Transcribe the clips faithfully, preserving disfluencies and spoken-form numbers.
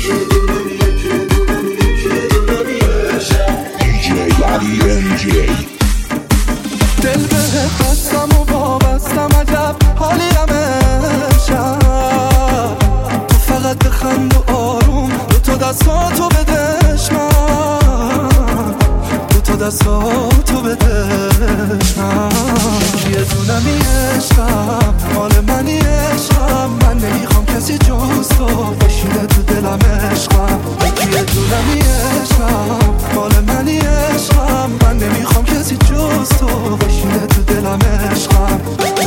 دل بهت بستم و وابستم، عجب حالی امشب. تو فقط بخند و آروم، دو تا دستاتو بدش من، دو تا دستاتو بدش من. یه دونمی عشقم، مال منی عشقم، من نمیخوام کسی جز تو بشینه تو دلم عشقم. یه دونمی عشقم، مال منی عشقم، من نمیخوام کسی جز تو بشینه تو دلم عشقم.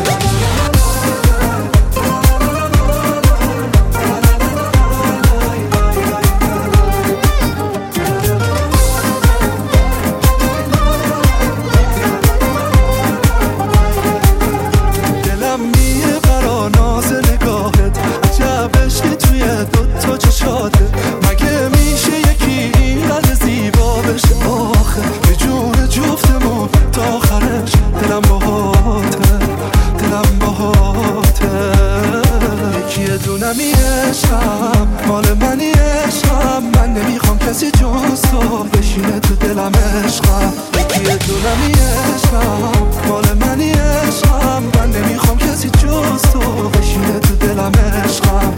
دلم میه برا ناز نگاهت، عجب عشقی توی دوتا چشاته. مگه میشه یکی اینقدر زیبا بشه آخه؟ به جون جفتمون تا آخرش دلم باهاته، دلم باهاته. یکی دونمی عشقم، مال منی عشقم، من نمیخوام کسی جز تو بشینه تو دلم عشقم. یکی دونمی عشقم، مال منی عشقم، من نمیخوام کسی جز تو بشینه تو دلم عشقم.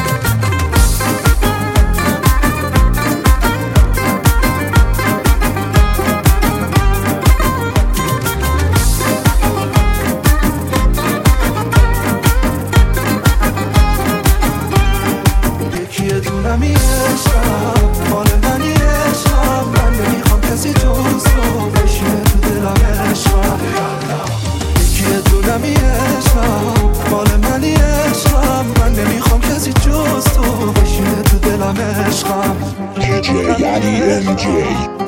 دونمی عشقم، مال منی عشقم، من نمیخوام کسی جز تو بشینه تو دلم عشقم. یکی دونمی عشقم، مال منی عشقم، من نمیخوام کسی جز تو بشینه تو دلم عشقم. دی جی علی ام جی